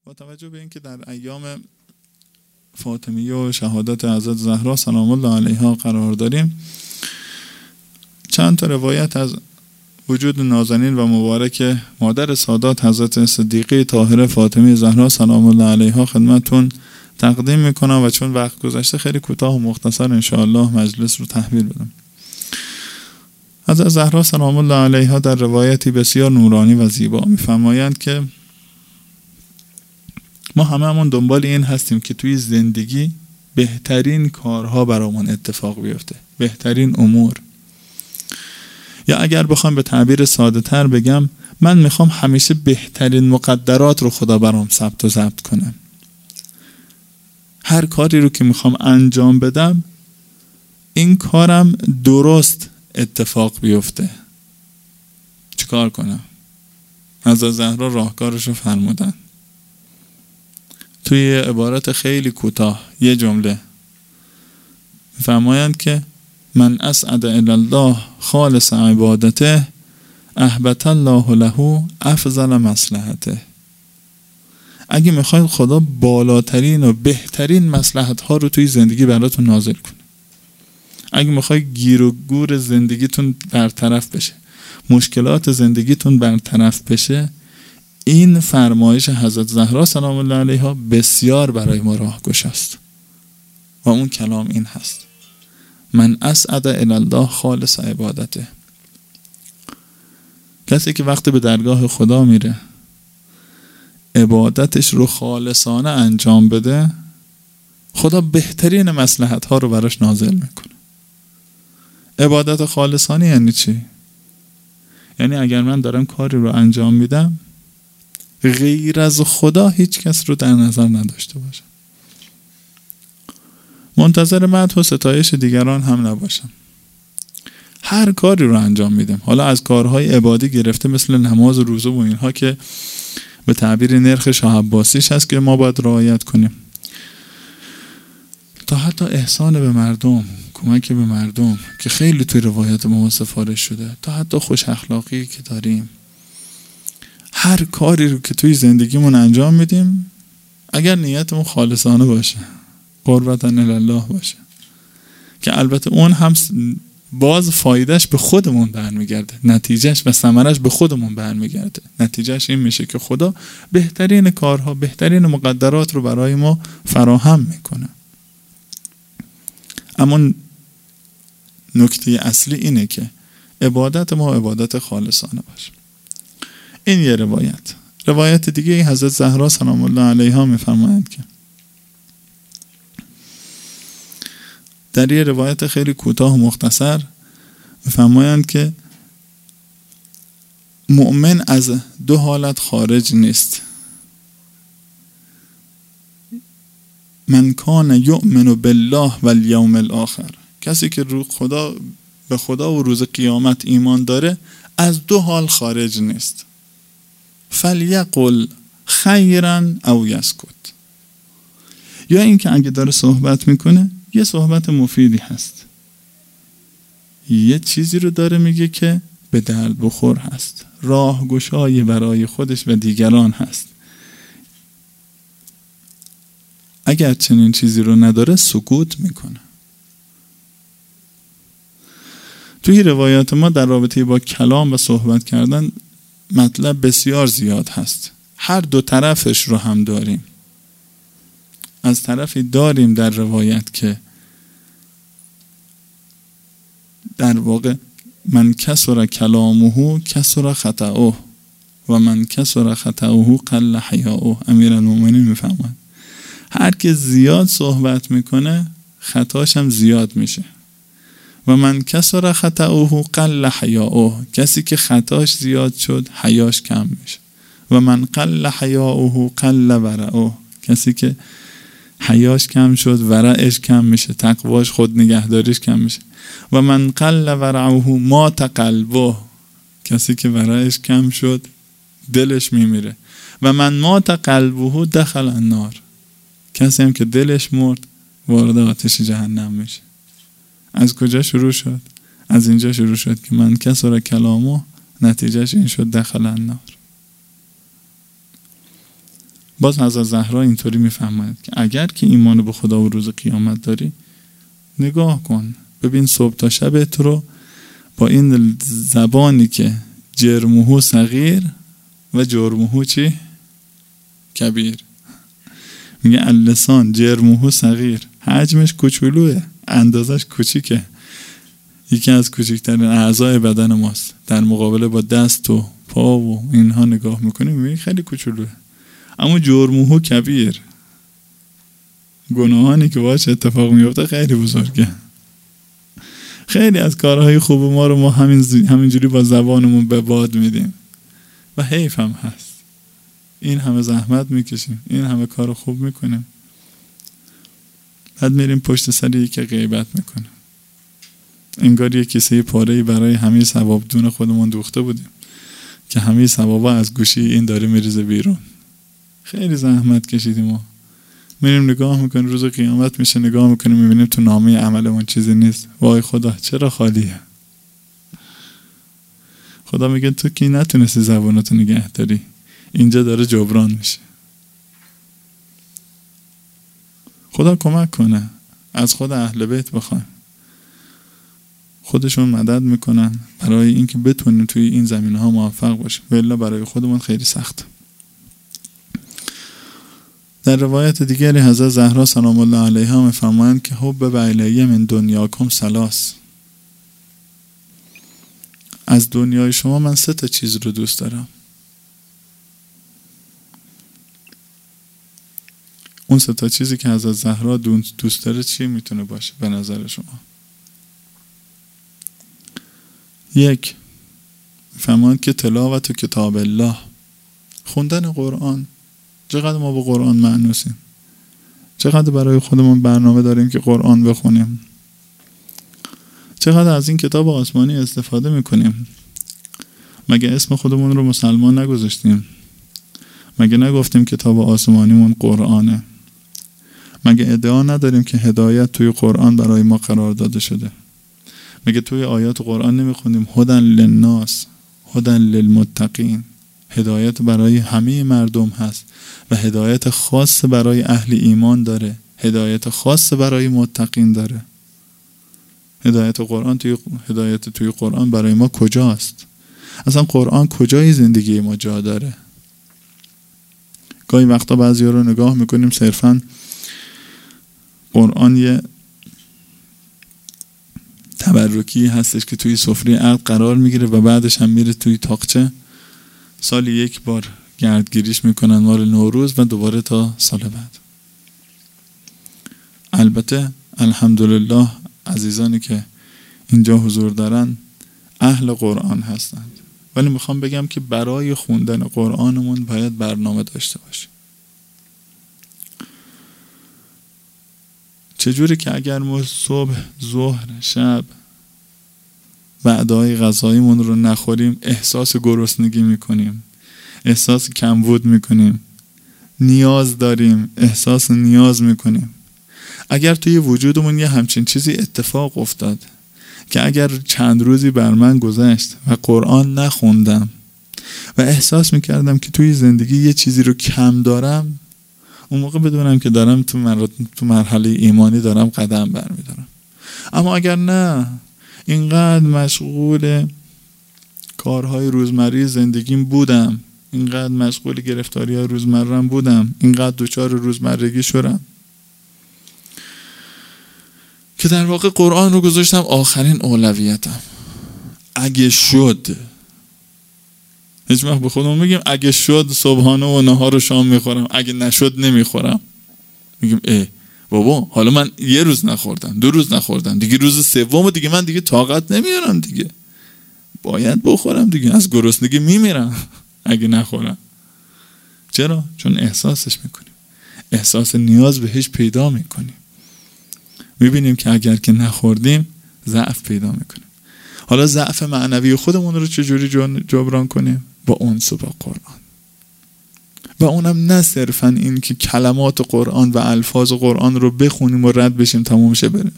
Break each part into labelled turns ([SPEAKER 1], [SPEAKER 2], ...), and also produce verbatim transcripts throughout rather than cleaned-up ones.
[SPEAKER 1] با توجه به اینکه در ایام فاطمیه و شهادت حضرت زهرا سلام الله علیها قرار داریم، چند تا روایت از وجود نازنین و مبارک مادر سادات حضرت صدیقه طاهره فاطمه زهرا سلام الله علیها خدمتتون تقدیم میکنم و چون وقت گذشته خیلی کوتاه و مختصر انشاءالله مجلس رو تحویل بدم. حضرت زهرا سلام الله علیها در روایتی بسیار نورانی و زیبا میفرمایند که ما هممون دنبال این هستیم که توی زندگی بهترین کارها برامون اتفاق بیفته، بهترین امور. یا اگر بخوام به تعبیر ساده تر بگم، من میخوام همیشه بهترین مقدرات رو خدا برام ثبت و ضبط کنه. هر کاری رو که میخوام انجام بدم این کارم درست اتفاق بیفته. چیکار کنم؟ حضرت زهرا راهکارش رو فرمودن توی عبارت خیلی کوتاه، یه جمله فرمایند که من اسعد الی الله خالص عبادته احبط الله له افضل مصلحته. اگه میخواید خدا بالاترین و بهترین مصلحت ها رو توی زندگی براتون نازل کنه، اگه میخواید گیر و گور زندگیتون برطرف بشه، مشکلات زندگیتون برطرف بشه، این فرمایش حضرت زهرا سلام الله علیها بسیار برای ما راهگشا است و اون کلام این هست: من اسعد الی الله خالص عبادته. کسی که وقتی به درگاه خدا میره عبادتش رو خالصانه انجام بده، خدا بهترین مصلحت ها رو براش نازل میکنه. عبادت خالصانه یعنی چی؟ یعنی اگر من دارم کاری رو انجام میدم غیر از خدا هیچ کس رو در نظر نداشته باشم، منتظر مدح و ستایش دیگران هم نباشم، هر کاری رو انجام میدم، حالا از کارهای عبادی گرفته مثل نماز و روزه و اینها که به تعبیر نرخ شاه عباسیش هست که ما باید رعایت کنیم، تا حتی احسان به مردم، کمک به مردم که خیلی توی روایت ما سفارش شده، تا حتی خوش اخلاقی که داریم، هر کاری رو که توی زندگیمون انجام میدیم اگر نیتمون خالصانه باشه، قربتا الله باشه، که البته اون هم باز فایدهش به خودمون برمیگرده، نتیجهش و ثمرش به خودمون برمیگرده. نتیجهش این میشه که خدا بهترین کارها، بهترین مقدرات رو برای ما فراهم میکنه. اما نکته اصلی اینه که عبادت ما عبادت خالصانه باشه. این یه روایت. روایت دیگه حضرت زهرا سلام الله علیها میفرمایند که در یه روایت خیلی کوتاه و مختصر میفرمایند که مؤمن از دو حالت خارج نیست: من کان یؤمن بالله و الیوم الاخر. کسی که رو خدا به خدا و روز قیامت ایمان داره از دو حال خارج نیست: فلیقل خیرا او یسکت. یا اینکه اگه داره صحبت میکنه یه صحبت مفیدی هست، یه چیزی رو داره میگه که به درد بخور هست، راهگشایی برای خودش و دیگران هست. اگر چنین چیزی رو نداره سکوت میکنه. توی روایات ما در رابطه با کلام و صحبت کردن مطلب بسیار زیاد هست، هر دو طرفش رو هم داریم. از طرفی داریم در روایت که در واقع من کسر کلامه کسر خطأه و من کسر خطأه قل حیاؤه. امیرالمومنین میفهمند هر که زیاد صحبت میکنه خطاش هم زیاد میشه. و من کسر خطأه قل حیاؤه، کسی که خطاش زیاد شد حیاش کم میشه. و من قل حیاؤه قل ورعه، کسی که حیاش کم شد ورعش کم میشه، تقواش خود نگهداریش کم میشه. و من قل ورعه مات قلبه، کسی که ورعش کم شد دلش میمیره. و من مات قلبه دخل النار، کسی هم که دلش مرد وارد آتش جهنم میشه. از کجا شروع شد؟ از اینجا شروع شد که من کسر کلامه، نتیجهش این شد دخل النار. باز حضرت زهرا اینطوری میفهمد که اگر که ایمان به خدا و روز قیامت داری، نگاه کن ببین صبح تا شبت رو با این زبانی که جرمهو صغیر و جرمهو چی؟ کبیر. میگه اللسان جرمهو صغیر، حجمش کوچولوه، اندازش کوچیکه، یکی از کوچکترین اعضای بدن ماست، در مقابله با دست و پا و اینها نگاه میکنیم میبینی خیلی کوچولوه، اما جرمهو کبیر، گناهانی که باهاش اتفاق میفته خیلی بزرگه. خیلی از کارهای خوب ما رو ما همین همینجوری با زبانمون به باد میدیم و حیف هم هست. این همه زحمت میکشیم، این همه کار خوب میکنیم، بعد میریم پشت سر یکی غیبت میکنیم، انگار یک کیسه پاره‌ای برای همه ثوابدون خودمون دوخته بودیم که همه ثوابا از گوشی این داره میریزه بیرون. خیلی زحمت کشیدیم ما. میریم نگاه میکنیم روز قیامت میشه، نگاه میکنیم میبینیم تو نامه عملمون چیزی نیست. وای خدا چرا خالیه؟ خدا میگه تو کی نتونستی زبانتو نگه داری، اینجا داره جبران میشه. خدا کمک کنه، از خود اهل بیت بخوایم، خودشون مدد میکنن برای اینکه بتونیم توی این زمینه ها موفق باشیم، ولی برای خودمون خیلی سخت. در روایت دیگری حضرت زهرا سلام الله علیها میفرمایند که حب بعلیه من دنیاکم ثلاث، از دنیای شما من سه تا چیز رو دوست دارم. اون سه تا چیزی که حضرت زهرا دوست داره چی میتونه باشه به نظر شما؟ یک، میفرمایند که تلاوت کتاب الله، خوندن قرآن. چقدر ما با قرآن معنوسیم، چقدر برای خودمون برنامه داریم که قرآن بخونیم، چقدر از این کتاب آسمانی استفاده میکنیم. مگه اسم خودمون رو مسلمان نگذاشتیم؟ مگه نگفتیم کتاب آسمانیمون قرآنه؟ مگه ادعا نداریم که هدایت توی قرآن برای ما قرار داده شده؟ مگه توی آیات قرآن نمیخونیم هدی للناس هدی للمتقین، هدایت برای همه مردم هست و هدایت خاص برای اهل ایمان داره، هدایت خاص برای متقین داره. هدایت قرآن توی هدایت توی قرآن برای ما کجاست؟ اصلا قرآن کجای زندگی ما جا داره؟ گاهی وقتا بعضیا رو نگاه میکنیم صرفاً قرآن یه تبرکی هستش که توی سفره عقد قرار میگیره و بعدش هم میره توی تاقچه، سالی یک بار گردگیریش میکنن مال نوروز و دوباره تا سال بعد. البته الحمدلله عزیزانی که اینجا حضور دارن اهل قرآن هستند، ولی میخوام بگم که برای خوندن قرآنمون باید برنامه داشته باشیم. چجوری که اگر ما صبح، ظهر، شب وعده‌های غذاییمون رو نخوریم احساس گرسنگی میکنیم، احساس کمبود میکنیم، نیاز داریم، احساس نیاز میکنیم. اگر توی وجودمون یه همچین چیزی اتفاق افتاد که اگر چند روزی بر من گذشت و قرآن نخوندم و احساس میکردم که توی زندگی یه چیزی رو کم دارم، اون موقع بدونم که دارم تو, مر... تو مرحله ایمانی دارم قدم برمیدارم. اما اگر نه، اینقدر مشغول کارهای روزمره زندگیم بودم، اینقدر مشغول گرفتاری های روزمرم بودم، اینقدر دوچار روزمرگی شدم که در واقع قرآن رو گذاشتم آخرین اولویتم. اگه شد، هیچ وقت به خودمون میگیم اگه شد صبحانه و نهار و شام میخورم، اگه نشد نمیخورم. میگیم اه بابا حالا من یه روز نخوردم، دو روز نخوردم، دیگه روز سوم دیگه من دیگه طاقت نمیارم، دیگه باید بخورم دیگه، از گرسنگی میمیرم اگه نخورم. چرا؟ چون احساسش میکنیم، احساس نیاز بهش پیدا میکنیم. میبینیم که اگر که نخوردیم ضعف پیدا میکنیم. حالا ضعف معنوی خودمون رو چجوری جبران کنیم؟ با انس با قرآن. و اونم نه صرفا این که کلمات قرآن و الفاظ قرآن رو بخونیم و رد بشیم تموم شه بره.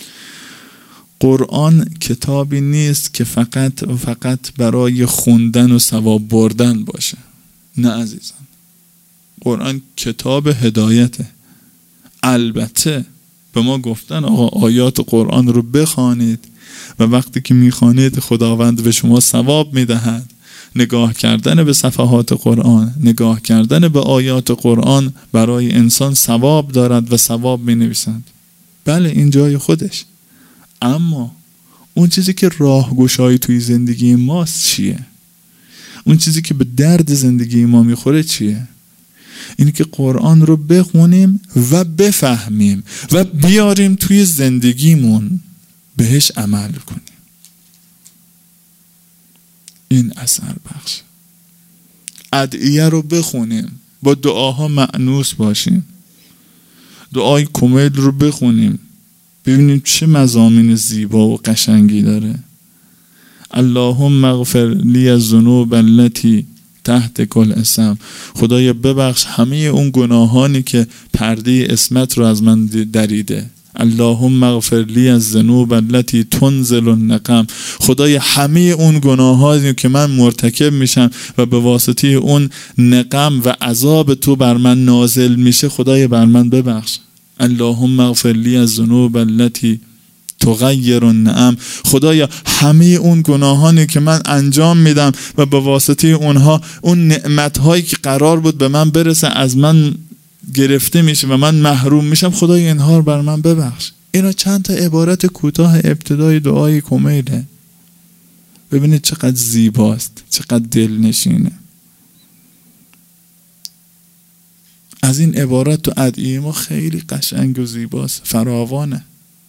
[SPEAKER 1] قرآن کتابی نیست که فقط و فقط برای خوندن و ثواب بردن باشه. نه عزیزان، قرآن کتاب هدایته. البته به ما گفتن آقا آیات قرآن رو بخوانید و وقتی که میخوانید خداوند به شما ثواب میدهد. نگاه کردن به صفحات قرآن، نگاه کردن به آیات قرآن برای انسان ثواب دارد و ثواب می نویسند. بله این جای خودش، اما اون چیزی که راهگشایی توی زندگی ماست چیه؟ اون چیزی که به درد زندگی ما میخوره چیه؟ اینی که قرآن رو بخونیم و بفهمیم و بیاریم توی زندگیمون بهش عمل کنیم. این اثر بخش. ادعیه رو بخونیم، با دعاها مأنوس باشیم، دعای کمیل رو بخونیم، ببینیم چه مضامین زیبا و قشنگی داره. اللهم اغفر لی الذنوب التي تحت کل اسم. خدایا ببخش همه اون گناهانی که پرده اسمت رو از من دریده. اللهم اغفر لی الذنوب التي تنزل النقم. خدایا همه اون گناهانی که من مرتکب میشم و به واسطه اون نقم و عذاب تو بر من نازل میشه، خدایا بر من ببخش. اللهم اغفر لی الذنوب التي تغیر النعم. خدایا همه اون گناهانی که من انجام میدم و به واسطه اونها اون نعمتهایی که قرار بود به من برسه از من گرفته میشه و من محروم میشم، خدای اینها رو بر من ببخش. اینا چند تا عبارت کوتاه ابتدای دعای کمیله. ببینید چقدر زیباست، چقدر دلنشینه. از این عبارت تو ادعیه ما خیلی قشنگ و زیباست، فراوانه.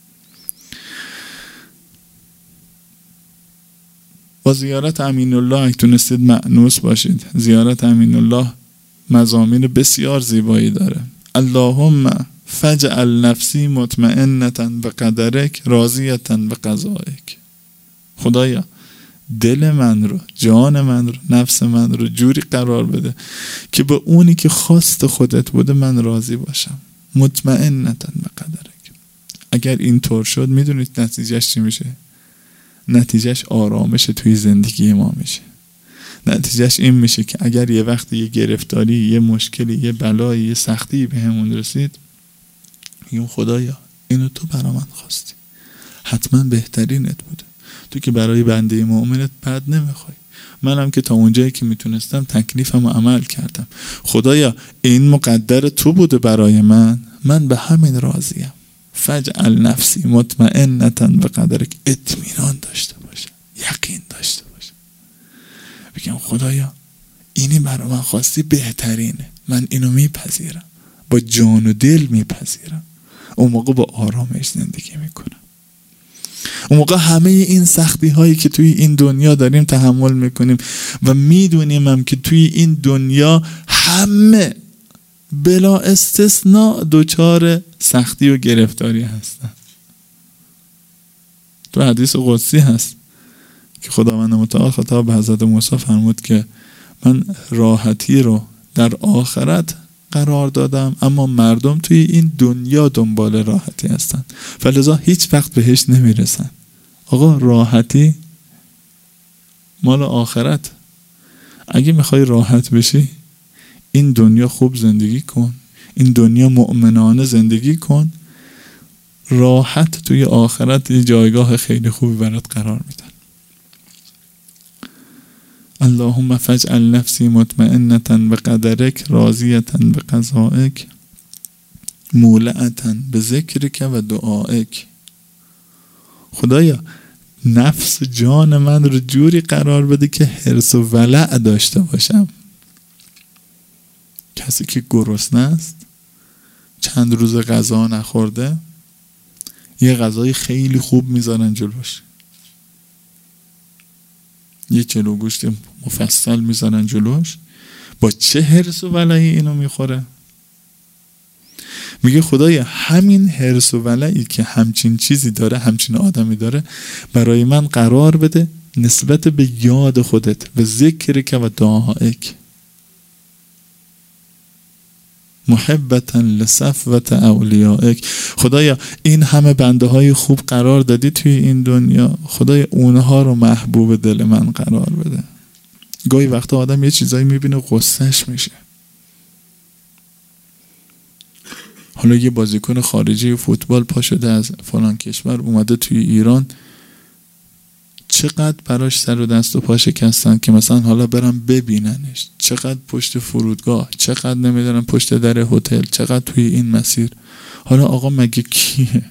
[SPEAKER 1] با زیارت امین الله اگه تونستید مأنوس باشید. زیارت امین الله مضامین بسیار زیبایی داره. اللهم فجعل نفسی مطمئنة بقدرک راضیة بقضائک. خدایا دل من رو، جان من رو، نفس من رو جوری قرار بده که به اونی که خواست خودت بوده من راضی باشم. مطمئنة بقدرک. اگر این طور شد میدونید نتیجهش چی میشه؟ نتیجهش آرامش توی زندگی ما میشه. نتیجهش این میشه که اگر یه وقتی یه گرفتاری، یه مشکلی، یه بلایی، یه سختی به همون رسید، میگم خدایا اینو تو برا من خواستی، حتما بهترینت بوده، تو که برای بنده مؤمنت بد نمیخوای. منم که تا اونجایی که میتونستم تکلیفم عمل کردم. خدایا این مقدر تو بوده برای من، من به همین راضیم. فجعل نفسی مطمئنة بقدرک. اطمینان داشته باشه، یقین داشته باشه، بگم خدایا اینی برای من خواستی بهترینه، من اینو میپذیرم، با جان و دل میپذیرم. اون موقع با آرامش زندگی میکنم. اون موقع همه این سختی هایی که توی این دنیا داریم تحمل میکنیم و میدونیم هم که توی این دنیا همه بلا استثناء دوچار سختی و گرفتاری هستن. تو حدیث قدسی هست که خداوند متعال خطاب به حضرت موسی فرمود که من راحتی رو در آخرت قرار دادم، اما مردم توی این دنیا دنبال راحتی هستن، فلذا هیچ وقت بهش نمیرسن. آقا راحتی مال آخرت. اگه میخوای راحت بشی این دنیا خوب زندگی کن، این دنیا مؤمنانه زندگی کن، راحت توی آخرت یه جایگاه خیلی خوبی برات قرار میدن. اللهم فجعل نفسی مطمئنة بقدرک راضیة بقضائک مولعة بذکرک و دعائک. خدایا نفس جان من رو جوری قرار بده که حرص و ولع داشته باشم. کسی که گرسنه است، چند روز غذا نخورده، یه غذای خیلی خوب میذارن جلوش، یه چلو گوشت مفصل میذارن جلوش، با چه حرص و ولعی اینو میخوره؟ میگه خدایا همین حرص و ولعی که همچین چیزی داره، همچین آدمی داره، برای من قرار بده نسبت به یاد خودت، به ذکرک و دعائک، محبتا لصفوت اولیائک. خدایا این همه بنده های خوب قرار دادی توی این دنیا، خدایا اونها رو محبوب دل من قرار بده. گاهی وقتا آدم یه چیزایی میبینه غصهش میشه، حالا یه بازیکن خارجی فوتبال پا شده از فلان کشور اومده توی ایران، چقدر براش سر و دست و پا شکستن که مثلا حالا برم ببیننش، چقدر پشت فرودگاه، چقدر نمیدونم پشت در هتل، چقدر توی این مسیر. حالا آقا مگه کیه؟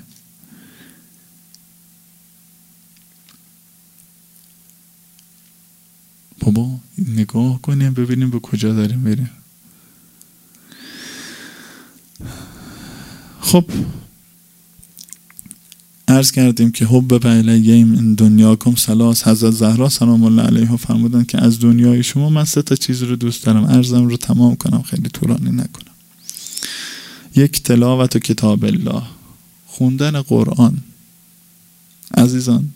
[SPEAKER 1] بابا نگاه کنیم ببینیم به کجا داریم بریم. خب عرض کردیم که حب بعلیه من دنیاکم ثلاث. حضرت زهرا سلام الله علیها فرمودن که از دنیای شما من سه تا چیز رو دوست دارم. عرضم رو تمام کنم، خیلی طولانی نکنم. یک، تلاوت و کتاب الله، خوندن قرآن. عزیزان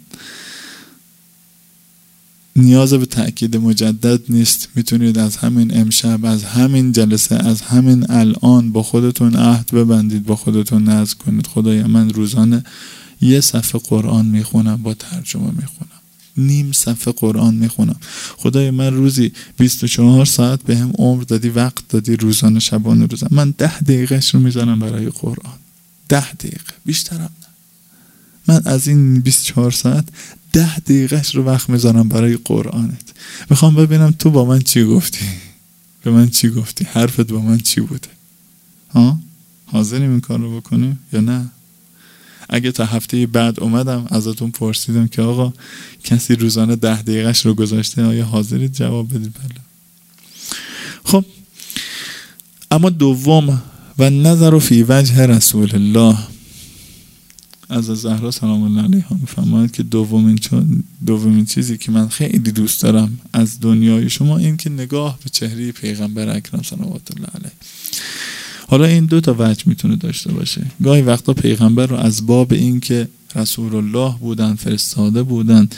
[SPEAKER 1] نیاز به تأکید مجدد نیست، میتونید از همین امشب، از همین جلسه، از همین الان با خودتون عهد ببندید، با خودتون نذر کنید خدایا من روزانه یه صفحه قرآن میخونم، با ترجمه میخونم، نیم صفحه قرآن میخونم. خدایا من روزی بیست و چهار ساعت به هم عمر دادی، وقت دادی، روزانه شبانه روزانه، من ده دقیقهش رو میذارم برای قرآن. ده دقیقه، بیشترم نه. من از این بیست و چهار ساعت ده دقیقهش رو وقت میذارم برای قرآنت. میخوام ببینم تو با من چی گفتی، به من چی گفتی، حرفت با من چی بوده. ها حاضریم این کار رو بکنیم یا نه؟ اگه تا هفته بعد اومدم ازتون پرسیدم که آقا کسی روزانه ده دقیقهش رو گذاشته، آیا حاضرید جواب بدید؟ بله. خب اما دوم، و نظر فی وجه رسول الله. از زهرا سلام الله علیها میفرماید که دومین چون دومین چیزی که من خیلی دوست دارم از دنیای شما این که نگاه به چهره پیغمبر اکرم صلوات الله علیه. حالا این دو تا وجه میتونه داشته باشه. گاهی وقتا پیغمبر رو از باب این که رسول الله بودن، فرستاده بودن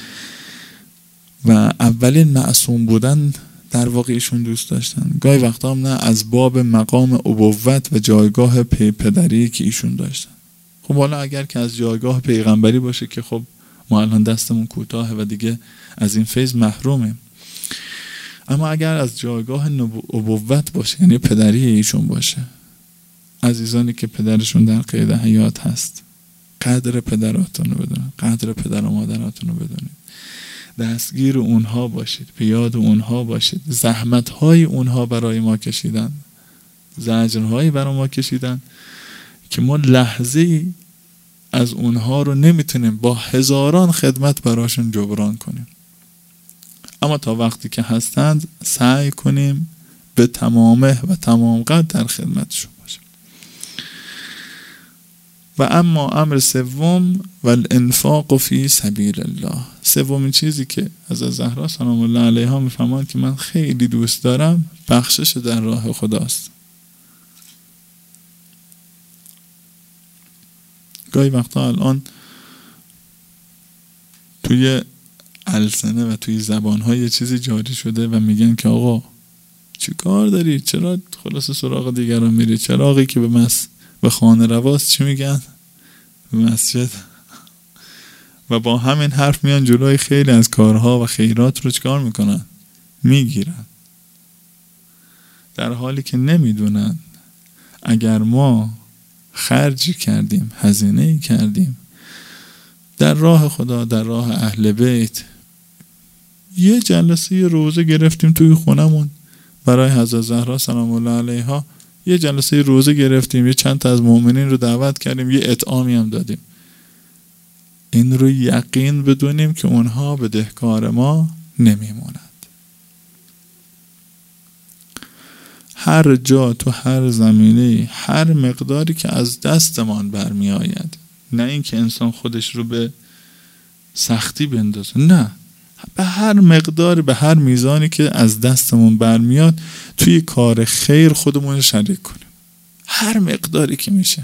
[SPEAKER 1] و اولین معصوم بودن در واقع ایشون دوست داشتن. گاهی وقتا هم نه، از باب مقام ابوت و جایگاه پی پدری که ایشون داشتن. خب حالا اگر که از جایگاه پیغمبری باشه که خب ما الان دستمون کوتاهه و دیگه از این فیض محرومیم. اما اگر از جایگاه ابوت باشه، یعنی پدری ایشون باشه، عزیزانی که پدرشون در قید حیات هست، قدر پدراتون رو بدونید، قدر پدر و مادراتون رو بدونید، دستگیر اونها باشید، بیاد اونها باشید، زحمت‌های اونها برای ما کشیدن، زجرهایی برای ما کشیدن که ما لحظه از اونها رو نمیتونیم با هزاران خدمت براشون جبران کنیم. اما تا وقتی که هستند سعی کنیم به تمامه و تمام قدر در خدمتشون باشیم. و اما امر سوم و الانفاق فی سبیل الله. سومین چیزی که از زهرا سلام الله علیها میفرماند که من خیلی دوست دارم، بخشش در راه خداست. گاهی وقتا الان توی السنه و توی زبان‌ها یه چیزی جاری شده و میگن که آقا چی کار داری؟ چرا خلاص سراغ دیگران میری؟ چراغی که به مس به خانه رواست چی میگن؟ به مسجد. و با همین حرف میان جلوی خیلی از کارها و خیرات رو چیکار میکنن؟ میگیرن، در حالی که نمیدونن اگر ما خرجی کردیم، هزینه‌ای کردیم در راه خدا، در راه اهل بیت، یه جلسه روزه گرفتیم توی خونمون برای حضرت زهرا سلام الله علیها، یه جلسه روزه گرفتیم، یه چند تا از مؤمنین رو دعوت کردیم، یه اطعامی هم دادیم، این رو یقین بدونیم که اونها بدهکار ما نمیمونند. هر جا، تو هر زمینه، هر مقداری که از دستمان برمی آید، نه این که انسان خودش رو به سختی بندازه، نه، به هر مقداری، به هر میزانی که از دستمون برمیاد توی کار خیر خودمون شریک کنیم، هر مقداری که میشه.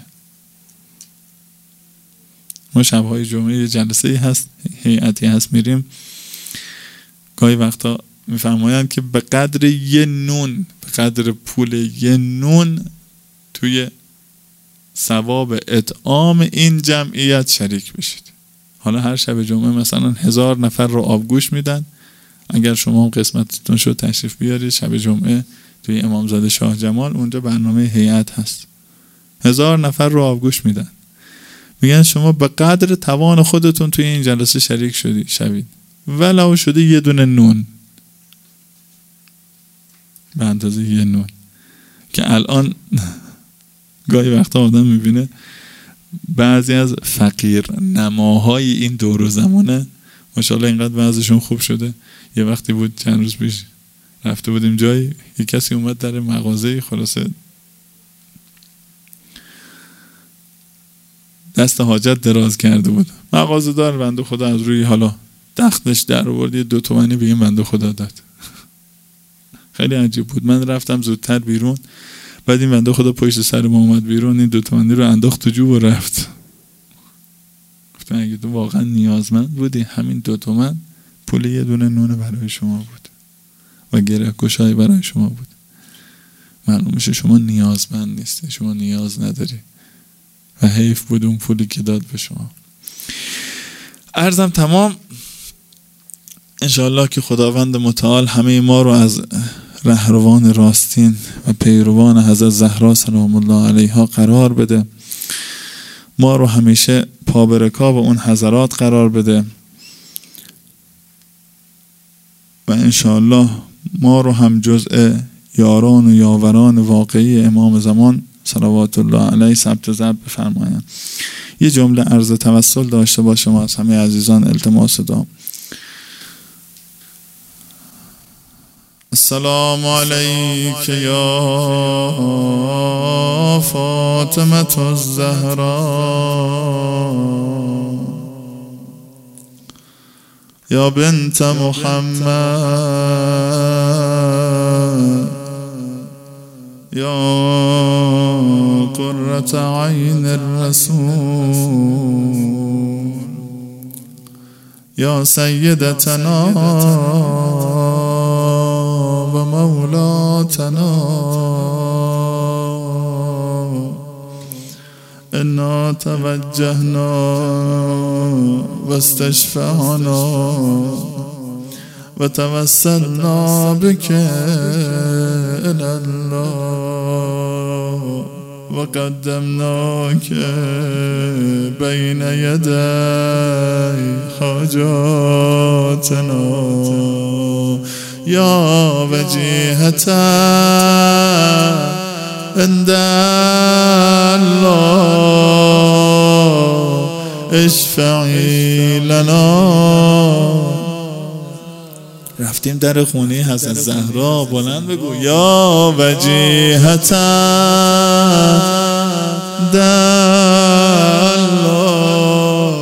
[SPEAKER 1] ما شبهای جمعه یه جلسه هست، هیئتی هست، میریم، گاهی وقتا میفرمایند که به قدر یه نون، به قدر پول یه نون توی ثواب اطعام این جمعیت شریک بشید. حالا هر شب جمعه مثلا هزار نفر رو آبگوش میدن، اگر شما قسمتتون شد تشریف بیارید شب جمعه توی امامزاده شاه جمال، اونجا برنامه هیئت هست، هزار نفر رو آبگوش میدن، میگن شما به قدر توان خودتون توی این جلسه شریک شدی شوید، ولو شده یه دونه نون به اندازه یه نون. که الان گاهی وقتا آدم میبینه بعضی از فقیر نماهای این دور و زمانه ماشاءالله اینقدر وضعشون خوب شده. یه وقتی بود چند روز پیش رفته بودیم جایی، یه کسی اومد در مغازه، خلاصه دست حاجت دراز کرده بود، مغازه دار بنده خدا از روی حالا تختش در آورد یه دو تومانی به این بنده خدا داد. خیلی عجیب بود. من رفتم زودتر بیرون، بعد این بنده خدا پشت سر ما اومد بیرون، این دو تومانی رو انداخت تو جوب و رفت. گفتم اگه تو واقعا نیازمند بودی همین دو تومن پول یه دونه نون برای شما بود و گره گشایی برای شما بود. معلوم میشه شما نیازمند نیستی، شما نیاز نداری و حیف بود اون پولی که داد به شما. عرضم تمام. انشاءالله که خداوند متعال همه ما رو از رهروان راستین و پیروان حضرت زهرا سلام الله علیها قرار بده، ما رو همیشه پا به رکاب اون حضرات قرار بده و انشاءالله ما رو هم جزء یاران و یاوران واقعی امام زمان صلوات الله علیه ثبت و ضبط بفرمایند. یه جمله عرض توسل داشته باشم از همه عزیزان، التماس دارم. السلام علیک یا فاطمة الزهرا یا بنت محمد یا قرة عین الرسول یا سیدتنا و مولاتنا انا توجهنا و استشفعنا و توسلنا بك الى الله و قدمناك بین یدی حاجاتنا یا وجیهتا عند الله اشفعی لنا. رفتیم در خونه حضرت زهرا، بلند بگو یا وجیهتا عند الله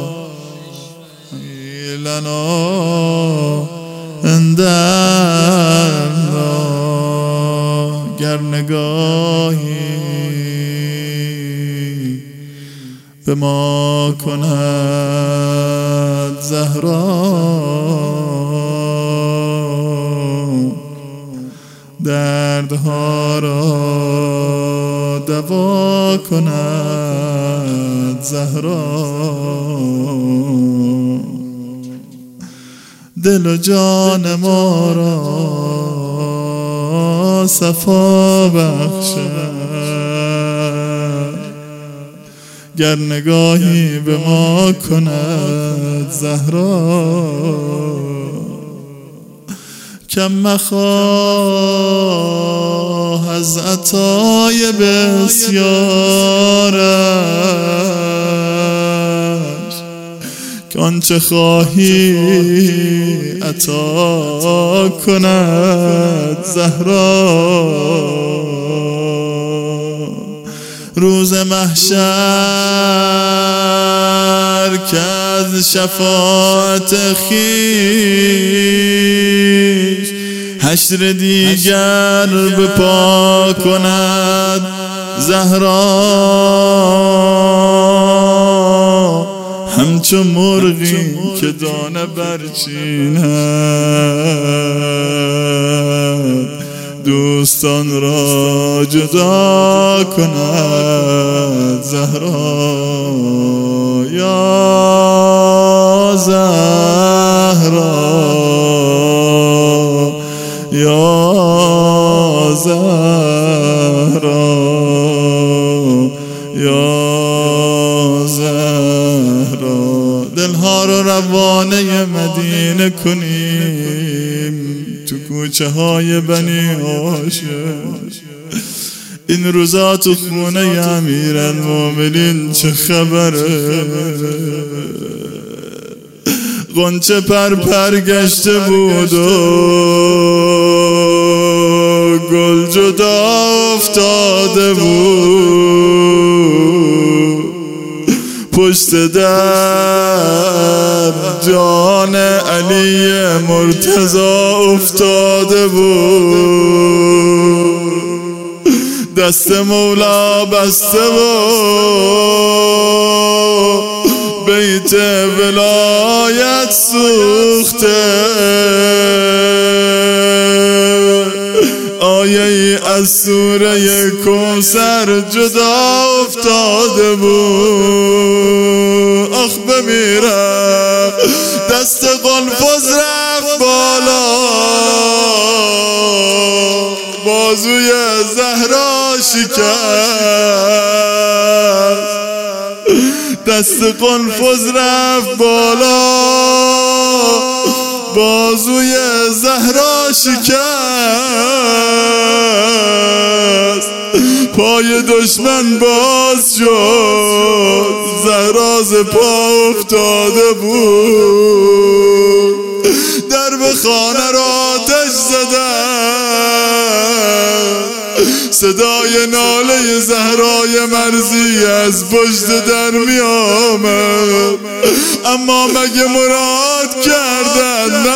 [SPEAKER 1] لنا عند الله. گر نگاهی به ما کند زهرا، دردها را دوا کند زهرا، دل و جان ما را صفا بخشد. گر نگاهی به ما کند زهرا، کم مخواه از عطای بسیارش، که آنچه خواهی عطا کند زهرا. روز محشر که از شفاعت خویش حشر دیگر به پا کند زهرا، همچو مرغی که دانه برچیند دوستان را جدا کند زهرا. یا زهرا یا زهرا یا زهرا. دلها رو روانه مدینه کنیم تو کوچه های بنی هاشم. این روزا تو خونه امیرالمومنین چه خبره؟ غنچه پر پر گشته بود و گل جدا افتاده بود پشت در. جان علی مرتضی افتاده بود دست مولا بسته بود بیت ولایت سوخته. آیه ای از سوره کوثر جدا افتاده بود. آخ بمیرم دست قلفز رفت بالا بازوی زهرا شکست. دست قنفذ رفت بالا بازوی زهرا شکست. پای دشمن باز شد زهرا ز پا افتاده بود. درب خانه را آتش زدن صدای ناله زهرای مرزی از پشت در می آمد. اما مگه مراد کردن نه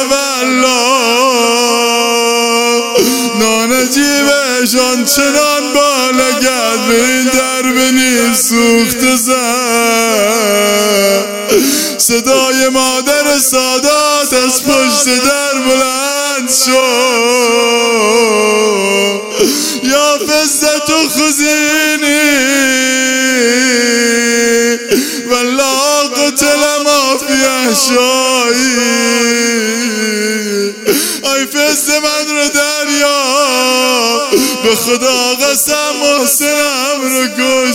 [SPEAKER 1] والله نانجیبشان چنان بالا گرد به این درب نیست سوخت زد. صدای مادر سادات از پشت در بلند شد. یا فزت و خزینی والله قتل ما فی احشایی. ای فز من رو دریا به خدا قسم محسنم رو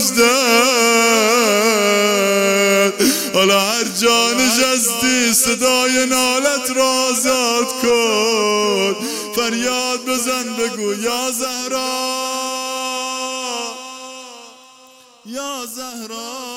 [SPEAKER 1] کشتن. حالا هر جا نشستی صدای نالت را آزاد کن. فریاد بزن بگو یا زهرا یا زهرا.